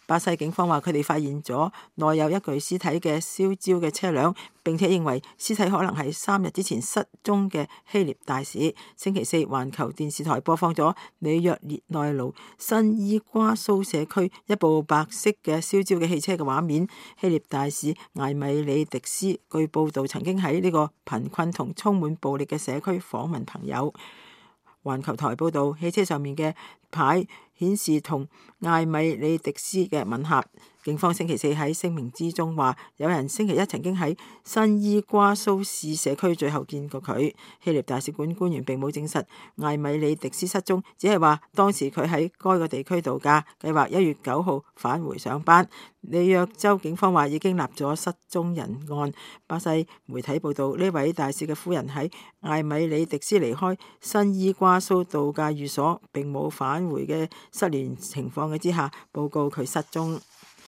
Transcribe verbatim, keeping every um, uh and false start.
巴西警方話佢哋發現咗內有一具屍體嘅燒焦嘅車輛，並且認為屍體可能係三日之前失蹤嘅希臘大使。星期四，環球電視台播放咗里約熱內盧新伊瓜蘇社區一部白色嘅燒焦嘅汽車嘅畫面。希臘大使艾米里迪斯據報道曾經喺呢個貧困同充滿暴力嘅社區訪問朋友。環球台報道，汽車上面嘅牌顯示同艾米里迪斯嘅吻合。警方星期四喺聲明之中話，有人星期一曾經喺新伊瓜蘇市社區最後見過佢。希臘大使館官員並冇證實艾米里迪斯失蹤，只係話當時佢喺該個地區度假，計劃一月九號返回上班。里約州警方話已經立咗失蹤人案。巴西媒體報道，呢位大使嘅夫人喺艾米里迪斯離開新伊瓜蘇度假寓所並冇返回嘅失聯情況嘅之下，報告佢失蹤。